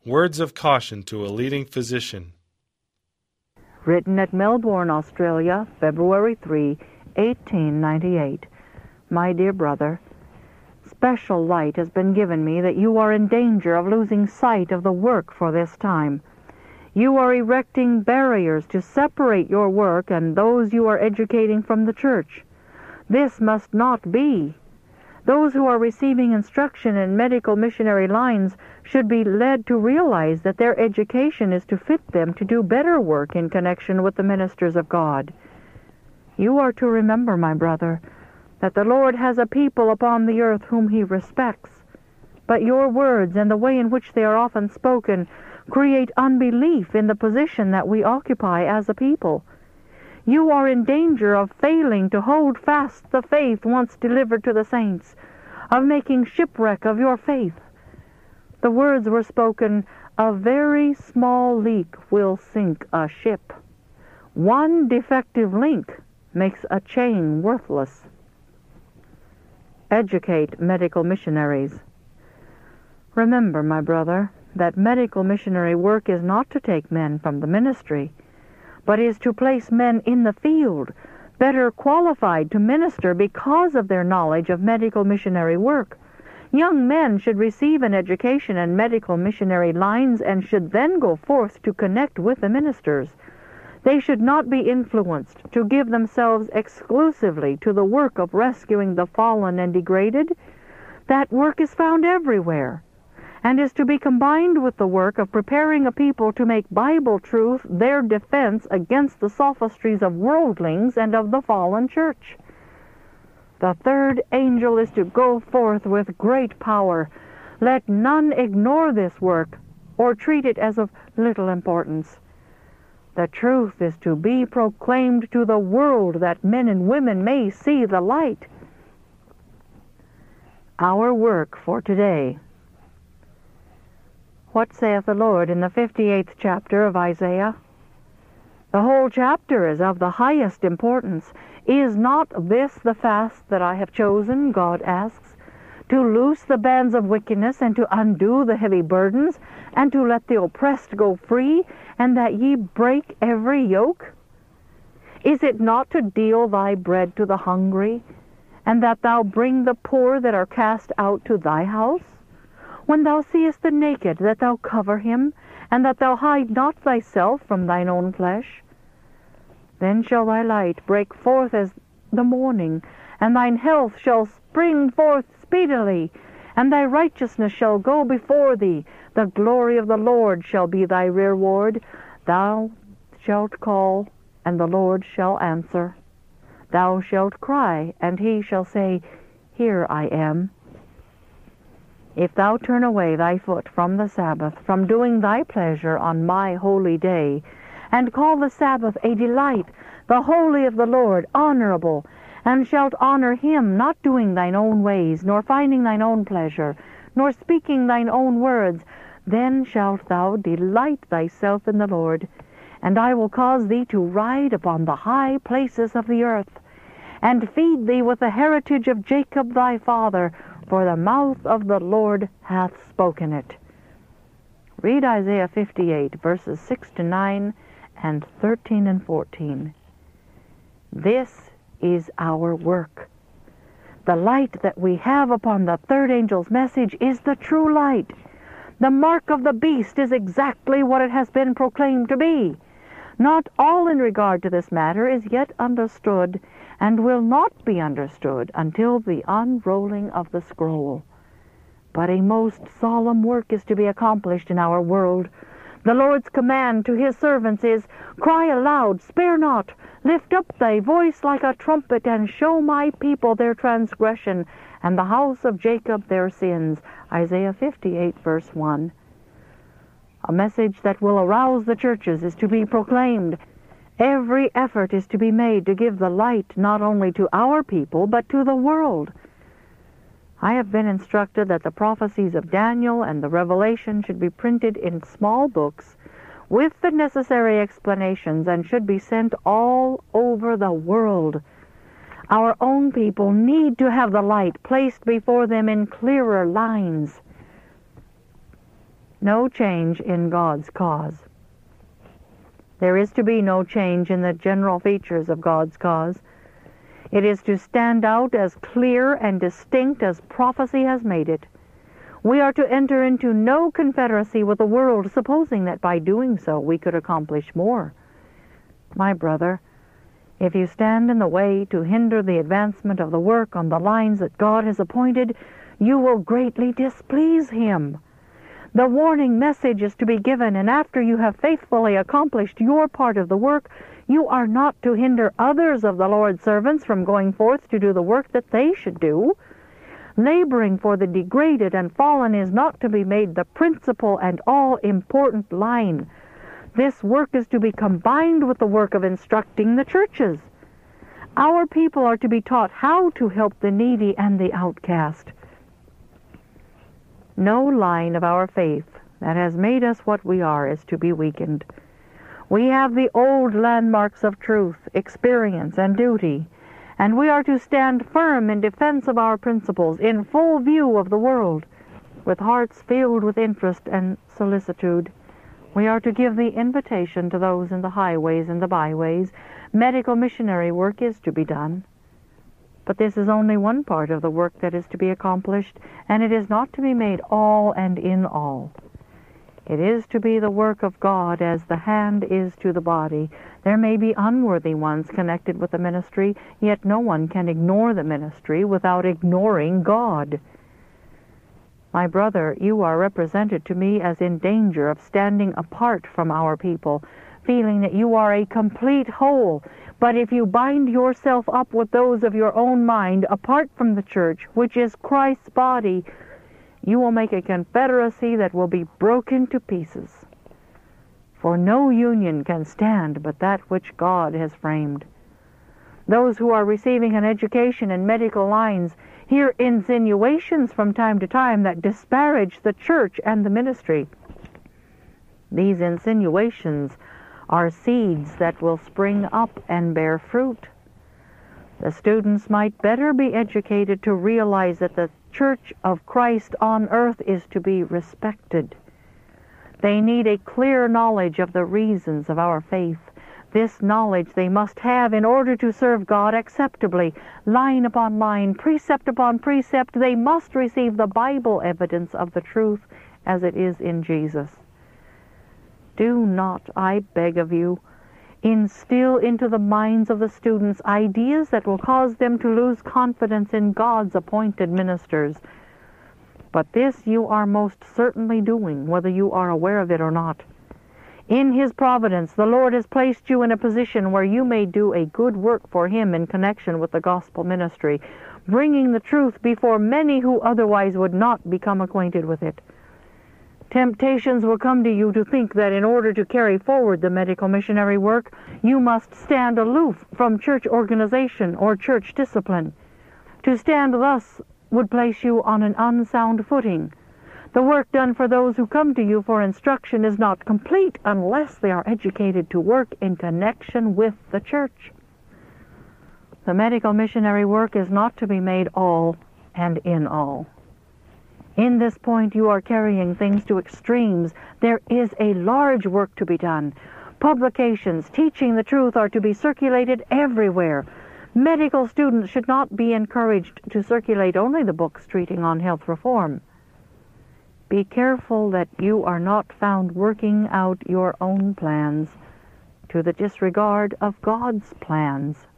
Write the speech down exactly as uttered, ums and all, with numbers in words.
Words of caution to a leading physician. Written at Melbourne, Australia, February third, eighteen ninety-eight. My dear brother, special light has been given me that you are in danger of losing sight of the work for this time. You are erecting barriers to separate your work and those you are educating from the church. This must not be. Those who are receiving instruction in medical missionary lines should be led to realize that their education is to fit them to do better work in connection with the ministers of God. You are to remember, my brother, that the Lord has a people upon the earth whom he respects. But your words and the way in which they are often spoken create unbelief in the position that we occupy as a people. You are in danger of failing to hold fast the faith once delivered to the saints, of making shipwreck of your faith. The words were spoken, "A very small leak will sink a ship. One defective link makes a chain worthless." Educate medical missionaries. Remember, my brother, that medical missionary work is not to take men from the ministry, but is to place men in the field, better qualified to minister because of their knowledge of medical missionary work. Young men should receive an education in medical missionary lines and should then go forth to connect with the ministers. They should not be influenced to give themselves exclusively to the work of rescuing the fallen and degraded. That work is found everywhere, and is to be combined with the work of preparing a people to make Bible truth their defense against the sophistries of worldlings and of the fallen church. The third angel is to go forth with great power. Let none ignore this work or treat it as of little importance. The truth is to be proclaimed to the world that men and women may see the light. Our work for today. What saith the Lord in the fifty-eighth chapter of Isaiah? The whole chapter is of the highest importance. Is not this the fast that I have chosen, God asks, to loose the bands of wickedness, and to undo the heavy burdens, and to let the oppressed go free, and that ye break every yoke? Is it not to deal thy bread to the hungry, and that thou bring the poor that are cast out to thy house? When thou seest the naked, that thou cover him, and that thou hide not thyself from thine own flesh? Then shall thy light break forth as the morning, and thine health shall spring forth speedily, and thy righteousness shall go before thee. The glory of the Lord shall be thy reward. Thou shalt call, and the Lord shall answer. Thou shalt cry, and he shall say, Here I am. If thou turn away thy foot from the Sabbath, from doing thy pleasure on my holy day, and call the Sabbath a delight, the holy of the Lord honorable, and shalt honor him, not doing thine own ways, nor finding thine own pleasure, nor speaking thine own words, then shalt thou delight thyself in the Lord, and I will cause thee to ride upon the high places of the earth, and feed thee with the heritage of Jacob thy father, for the mouth of the Lord hath spoken it. Read Isaiah fifty-eight, verses six to nine, and thirteen and fourteen. This is our work. The light that we have upon the third angel's message is the true light. The mark of the beast is exactly what it has been proclaimed to be. Not all in regard to this matter is yet understood, and will not be understood until the unrolling of the scroll. But a most solemn work is to be accomplished in our world. The Lord's command to his servants is, Cry aloud, spare not, lift up thy voice like a trumpet, and show my people their transgression, and the house of Jacob their sins. Isaiah fifty-eight, verse one. A message that will arouse the churches is to be proclaimed. Every effort is to be made to give the light not only to our people, but to the world. I have been instructed that the prophecies of Daniel and the Revelation should be printed in small books with the necessary explanations and should be sent all over the world. Our own people need to have the light placed before them in clearer lines. no change in God's cause. There is to be no change in the general features of God's cause. It is to stand out as clear and distinct as prophecy has made it. We are to enter into no confederacy with the world, supposing that by doing so we could accomplish more. My brother, if you stand in the way to hinder the advancement of the work on the lines that God has appointed, you will greatly displease Him. The warning message is to be given, and after you have faithfully accomplished your part of the work, you are not to hinder others of the Lord's servants from going forth to do the work that they should do. Laboring for the degraded and fallen is not to be made the principal and all-important line. This work is to be combined with the work of instructing the churches. Our people are to be taught how to help the needy and the outcast. No line of our faith that has made us what we are is to be weakened. We have the old landmarks of truth, experience, and duty, and we are to stand firm in defense of our principles in full view of the world, with hearts filled with interest and solicitude. We are to give the invitation to those in the highways and the byways. Medical missionary work is to be done. But this is only one part of the work that is to be accomplished, and it is not to be made all and in all. It is to be the work of God as the hand is to the body. There may be unworthy ones connected with the ministry, yet no one can ignore the ministry without ignoring God. My brother, you are represented to me as in danger of standing apart from our people, feeling that you are a complete whole. But if you bind yourself up with those of your own mind apart from the church, which is Christ's body, you will make a confederacy that will be broken to pieces. For no union can stand but that which God has framed. Those who are receiving an education in medical lines hear insinuations from time to time that disparage the church and the ministry. These insinuations are seeds that will spring up and bear fruit. The students might better be educated to realize that the Church of Christ on earth is to be respected. They need a clear knowledge of the reasons of our faith. This knowledge they must have in order to serve God acceptably. Line upon line, precept upon precept, they must receive the Bible evidence of the truth as it is in Jesus. Do not, I beg of you, instill into the minds of the students ideas that will cause them to lose confidence in God's appointed ministers. But this you are most certainly doing, whether you are aware of it or not. In His providence, the Lord has placed you in a position where you may do a good work for Him in connection with the gospel ministry, bringing the truth before many who otherwise would not become acquainted with it. Temptations will come to you to think that in order to carry forward the medical missionary work, you must stand aloof from church organization or church discipline. To stand thus would place you on an unsound footing. The work done for those who come to you for instruction is not complete unless they are educated to work in connection with the church. The medical missionary work is not to be made all and in all. In this point you are carrying things to extremes. There is a large work to be done. Publications teaching the truth are to be circulated everywhere. Medical students should not be encouraged to circulate only the books treating on health reform. Be careful that you are not found working out your own plans to the disregard of God's plans.